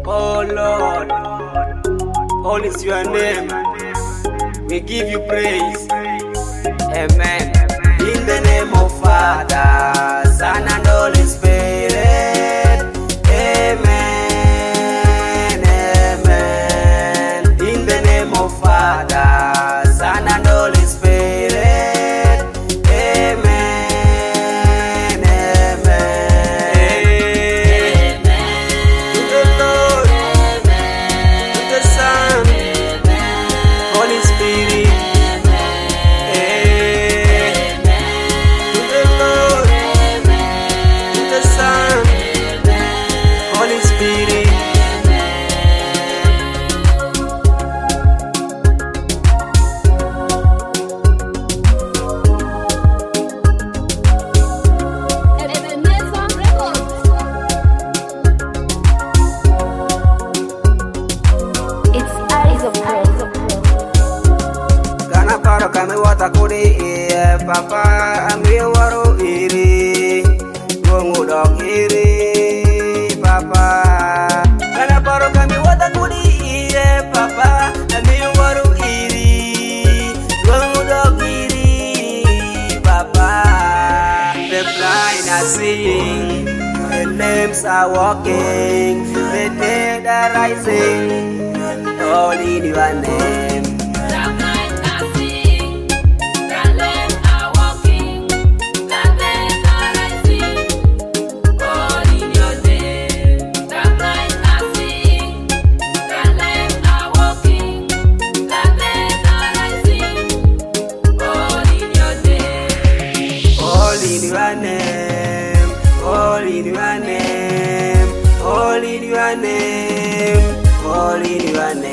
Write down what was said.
Oh Lord, all is your name. We give you praise. Amen. In the name of Father, Son and Holy Spirit. Amen. Amen. In the name of Father, Son and Holy Spirit. Amen. Amen. To the Lord, to the Son, Holy Spirit. To the Lord, to the Son, Holy Spirit. Kana paro kami wata kuri papa ami waru iri gongu dok iri papa. Kana paro kami wata kuri papa ami waru iri gongu dok iri papa. The blind are seeing, the lambs are walking, the dead are rising, all in your name. All in your name, all in your name, all in your name.